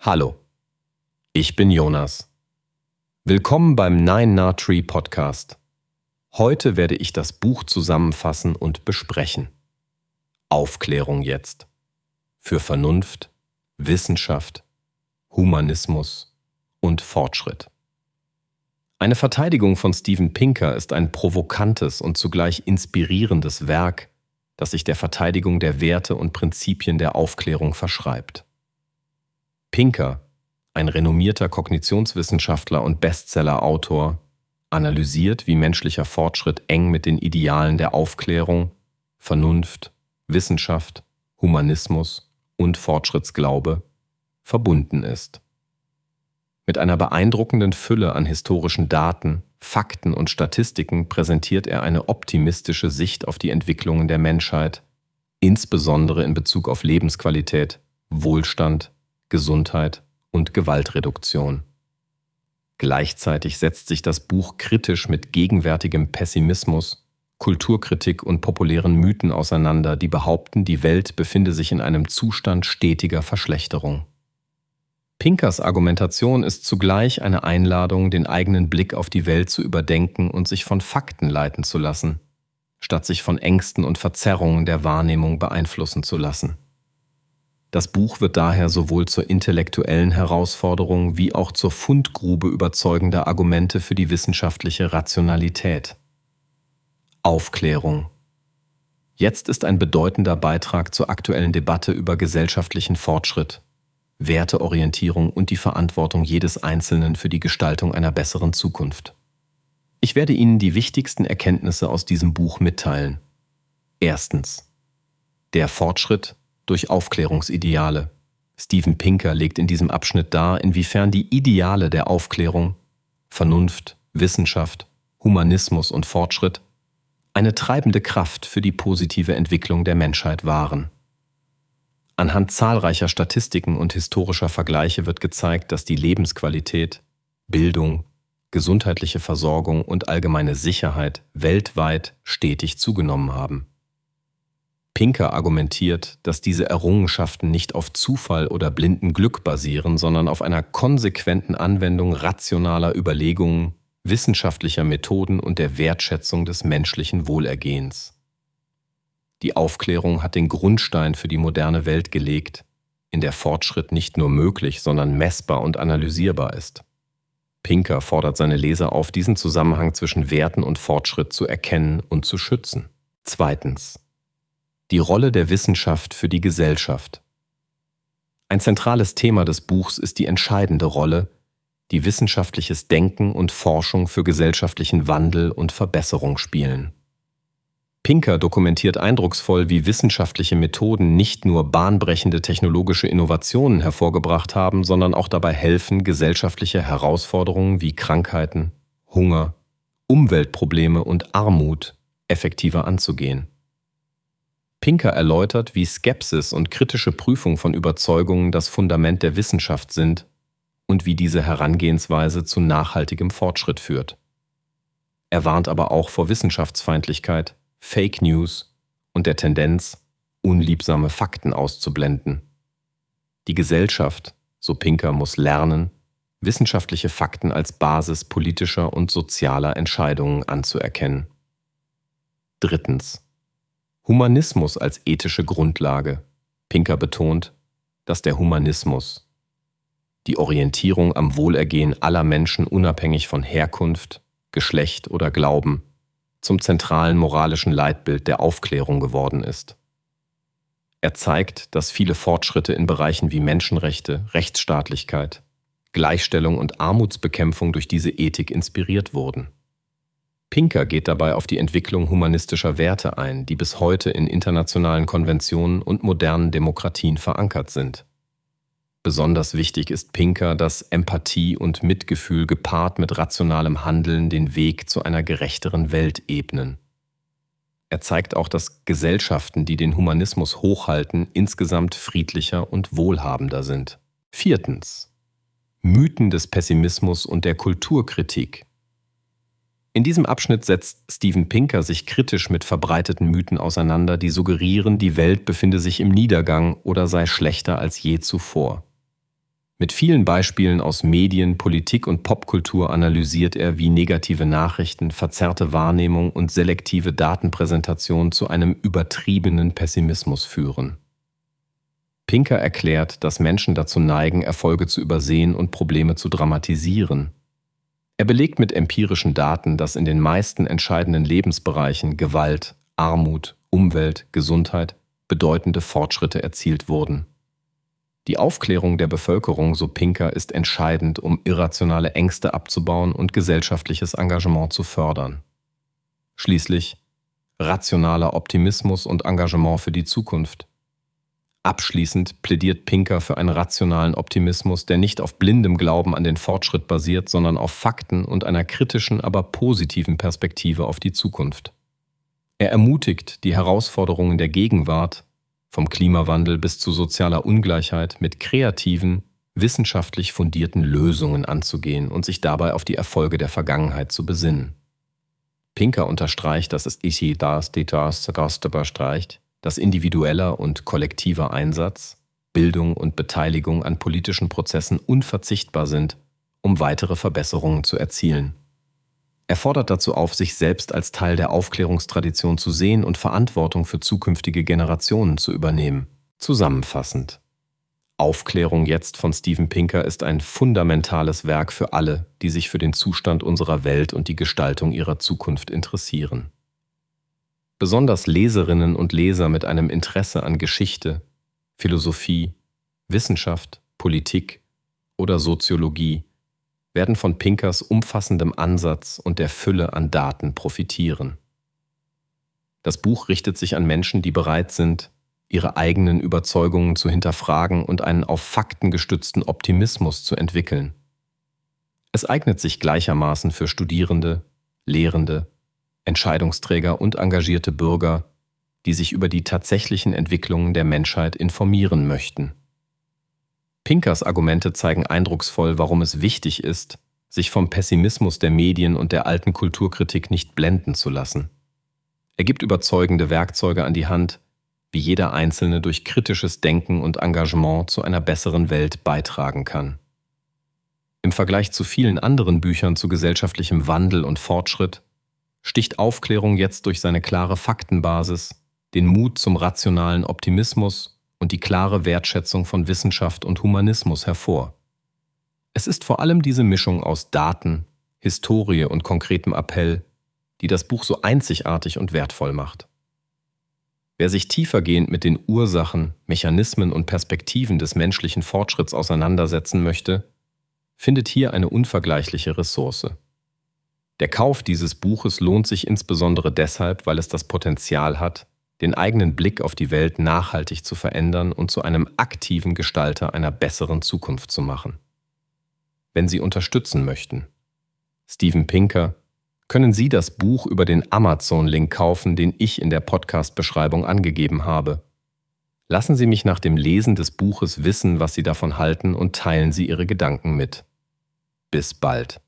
Hallo, ich bin Jonas. Willkommen beim Nine Na Tree Podcast. Heute werde ich das Buch zusammenfassen und besprechen. Aufklärung jetzt. Für Vernunft, Wissenschaft, Humanismus und Fortschritt. Eine Verteidigung von Steven Pinker ist ein provokantes und zugleich inspirierendes Werk, das sich der Verteidigung der Werte und Prinzipien der Aufklärung verschreibt. Pinker, ein renommierter Kognitionswissenschaftler und Bestseller-Autor, analysiert, wie menschlicher Fortschritt eng mit den Idealen der Aufklärung, Vernunft, Wissenschaft, Humanismus und Fortschrittsglaube verbunden ist. Mit einer beeindruckenden Fülle an historischen Daten, Fakten und Statistiken präsentiert er eine optimistische Sicht auf die Entwicklungen der Menschheit, insbesondere in Bezug auf Lebensqualität, Wohlstand, Gesundheit und Gewaltreduktion. Gleichzeitig setzt sich das Buch kritisch mit gegenwärtigem Pessimismus, Kulturkritik und populären Mythen auseinander, die behaupten, die Welt befinde sich in einem Zustand stetiger Verschlechterung. Pinkers Argumentation ist zugleich eine Einladung, den eigenen Blick auf die Welt zu überdenken und sich von Fakten leiten zu lassen, statt sich von Ängsten und Verzerrungen der Wahrnehmung beeinflussen zu lassen. Das Buch wird daher sowohl zur intellektuellen Herausforderung wie auch zur Fundgrube überzeugender Argumente für die wissenschaftliche Rationalität. Aufklärung. Jetzt ist ein bedeutender Beitrag zur aktuellen Debatte über gesellschaftlichen Fortschritt, Werteorientierung und die Verantwortung jedes Einzelnen für die Gestaltung einer besseren Zukunft. Ich werde Ihnen die wichtigsten Erkenntnisse aus diesem Buch mitteilen. Erstens. Der Fortschritt durch Aufklärungsideale. Steven Pinker legt in diesem Abschnitt dar, inwiefern die Ideale der Aufklärung, Vernunft, Wissenschaft, Humanismus und Fortschritt eine treibende Kraft für die positive Entwicklung der Menschheit waren. Anhand zahlreicher Statistiken und historischer Vergleiche wird gezeigt, dass die Lebensqualität, Bildung, gesundheitliche Versorgung und allgemeine Sicherheit weltweit stetig zugenommen haben. Pinker argumentiert, dass diese Errungenschaften nicht auf Zufall oder blindem Glück basieren, sondern auf einer konsequenten Anwendung rationaler Überlegungen, wissenschaftlicher Methoden und der Wertschätzung des menschlichen Wohlergehens. Die Aufklärung hat den Grundstein für die moderne Welt gelegt, in der Fortschritt nicht nur möglich, sondern messbar und analysierbar ist. Pinker fordert seine Leser auf, diesen Zusammenhang zwischen Werten und Fortschritt zu erkennen und zu schützen. Zweitens. Die Rolle der Wissenschaft für die Gesellschaft. Ein zentrales Thema des Buchs ist die entscheidende Rolle, die wissenschaftliches Denken und Forschung für gesellschaftlichen Wandel und Verbesserung spielen. Pinker dokumentiert eindrucksvoll, wie wissenschaftliche Methoden nicht nur bahnbrechende technologische Innovationen hervorgebracht haben, sondern auch dabei helfen, gesellschaftliche Herausforderungen wie Krankheiten, Hunger, Umweltprobleme und Armut effektiver anzugehen. Pinker erläutert, wie Skepsis und kritische Prüfung von Überzeugungen das Fundament der Wissenschaft sind und wie diese Herangehensweise zu nachhaltigem Fortschritt führt. Er warnt aber auch vor Wissenschaftsfeindlichkeit, Fake News und der Tendenz, unliebsame Fakten auszublenden. Die Gesellschaft, so Pinker, muss lernen, wissenschaftliche Fakten als Basis politischer und sozialer Entscheidungen anzuerkennen. Drittens. Humanismus als ethische Grundlage. Pinker betont, dass der Humanismus, die Orientierung am Wohlergehen aller Menschen unabhängig von Herkunft, Geschlecht oder Glauben, zum zentralen moralischen Leitbild der Aufklärung geworden ist. Er zeigt, dass viele Fortschritte in Bereichen wie Menschenrechte, Rechtsstaatlichkeit, Gleichstellung und Armutsbekämpfung durch diese Ethik inspiriert wurden. Pinker geht dabei auf die Entwicklung humanistischer Werte ein, die bis heute in internationalen Konventionen und modernen Demokratien verankert sind. Besonders wichtig ist Pinker, dass Empathie und Mitgefühl gepaart mit rationalem Handeln den Weg zu einer gerechteren Welt ebnen. Er zeigt auch, dass Gesellschaften, die den Humanismus hochhalten, insgesamt friedlicher und wohlhabender sind. Viertens. Mythen des Pessimismus und der Kulturkritik. In diesem Abschnitt setzt Steven Pinker sich kritisch mit verbreiteten Mythen auseinander, die suggerieren, die Welt befinde sich im Niedergang oder sei schlechter als je zuvor. Mit vielen Beispielen aus Medien, Politik und Popkultur analysiert er, wie negative Nachrichten, verzerrte Wahrnehmung und selektive Datenpräsentation zu einem übertriebenen Pessimismus führen. Pinker erklärt, dass Menschen dazu neigen, Erfolge zu übersehen und Probleme zu dramatisieren. Er belegt mit empirischen Daten, dass in den meisten entscheidenden Lebensbereichen Gewalt, Armut, Umwelt, Gesundheit bedeutende Fortschritte erzielt wurden. Die Aufklärung der Bevölkerung, so Pinker, ist entscheidend, um irrationale Ängste abzubauen und gesellschaftliches Engagement zu fördern. Schließlich rationaler Optimismus und Engagement für die Zukunft. Abschließend plädiert Pinker für einen rationalen Optimismus, der nicht auf blindem Glauben an den Fortschritt basiert, sondern auf Fakten und einer kritischen, aber positiven Perspektive auf die Zukunft. Er ermutigt, die Herausforderungen der Gegenwart, vom Klimawandel bis zu sozialer Ungleichheit, mit kreativen, wissenschaftlich fundierten Lösungen anzugehen und sich dabei auf die Erfolge der Vergangenheit zu besinnen. Pinker unterstreicht, dass individueller und kollektiver Einsatz, Bildung und Beteiligung an politischen Prozessen unverzichtbar sind, um weitere Verbesserungen zu erzielen. Er fordert dazu auf, sich selbst als Teil der Aufklärungstradition zu sehen und Verantwortung für zukünftige Generationen zu übernehmen. Zusammenfassend: Aufklärung jetzt von Steven Pinker ist ein fundamentales Werk für alle, die sich für den Zustand unserer Welt und die Gestaltung ihrer Zukunft interessieren. Besonders Leserinnen und Leser mit einem Interesse an Geschichte, Philosophie, Wissenschaft, Politik oder Soziologie werden von Pinkers umfassendem Ansatz und der Fülle an Daten profitieren. Das Buch richtet sich an Menschen, die bereit sind, ihre eigenen Überzeugungen zu hinterfragen und einen auf Fakten gestützten Optimismus zu entwickeln. Es eignet sich gleichermaßen für Studierende, Lehrende, Entscheidungsträger und engagierte Bürger, die sich über die tatsächlichen Entwicklungen der Menschheit informieren möchten. Pinkers Argumente zeigen eindrucksvoll, warum es wichtig ist, sich vom Pessimismus der Medien und der alten Kulturkritik nicht blenden zu lassen. Er gibt überzeugende Werkzeuge an die Hand, wie jeder Einzelne durch kritisches Denken und Engagement zu einer besseren Welt beitragen kann. Im Vergleich zu vielen anderen Büchern zu gesellschaftlichem Wandel und Fortschritt sticht Aufklärung jetzt durch seine klare Faktenbasis, den Mut zum rationalen Optimismus und die klare Wertschätzung von Wissenschaft und Humanismus hervor. Es ist vor allem diese Mischung aus Daten, Historie und konkretem Appell, die das Buch so einzigartig und wertvoll macht. Wer sich tiefergehend mit den Ursachen, Mechanismen und Perspektiven des menschlichen Fortschritts auseinandersetzen möchte, findet hier eine unvergleichliche Ressource. Der Kauf dieses Buches lohnt sich insbesondere deshalb, weil es das Potenzial hat, den eigenen Blick auf die Welt nachhaltig zu verändern und zu einem aktiven Gestalter einer besseren Zukunft zu machen. Wenn Sie unterstützen möchten, Steven Pinker, können Sie das Buch über den Amazon-Link kaufen, den ich in der Podcast-Beschreibung angegeben habe. Lassen Sie mich nach dem Lesen des Buches wissen, was Sie davon halten, und teilen Sie Ihre Gedanken mit. Bis bald.